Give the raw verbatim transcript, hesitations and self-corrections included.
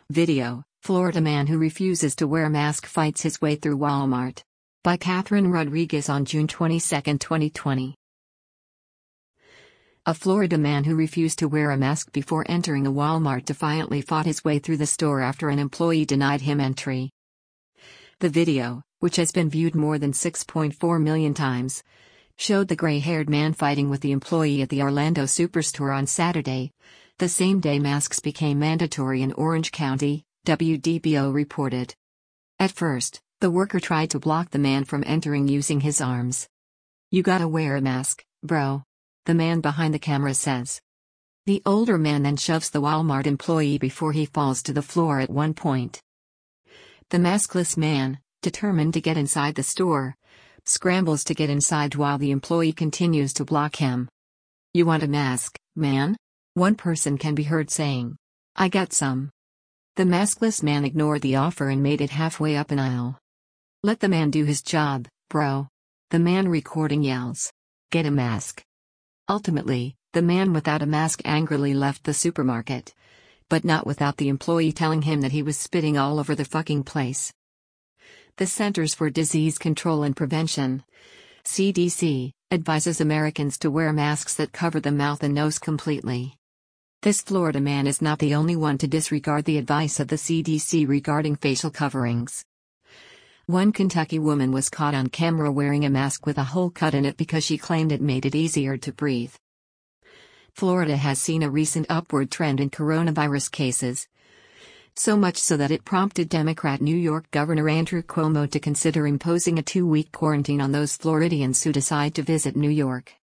Video: Florida man who refuses to wear mask fights his way through Walmart. By Catherine Rodriguez on June twenty-second, twenty twenty. A Florida man who refused to wear a mask before entering a Walmart defiantly fought his way through the store after an employee denied him entry. The video, which has been viewed more than six point four million times, showed the gray-haired man fighting with the employee at the Orlando Superstore on Saturday, the same day masks became mandatory in Orange County, W D B O reported. At first, the worker tried to block the man from entering using his arms. "You gotta wear a mask, bro," the man behind the camera says. The older man then shoves the Walmart employee before he falls to the floor at one point. The maskless man, determined to get inside the store, scrambles to get inside while the employee continues to block him. "You want a mask, man?" one person can be heard saying. "I got some." The maskless man ignored the offer and made it halfway up an aisle. "Let the man do his job, bro," the man recording yells. "Get a mask." Ultimately, the man without a mask angrily left the supermarket, but not without the employee telling him that he was spitting all over the fucking place. The Centers for Disease Control and Prevention, C D C, advises Americans to wear masks that cover the mouth and nose completely. This Florida man is not the only one to disregard the advice of the C D C regarding facial coverings. One Kentucky woman was caught on camera wearing a mask with a hole cut in it because she claimed it made it easier to breathe. Florida has seen a recent upward trend in coronavirus cases, so much so that it prompted Democrat New York Governor Andrew Cuomo to consider imposing a two-week quarantine on those Floridians who decide to visit New York.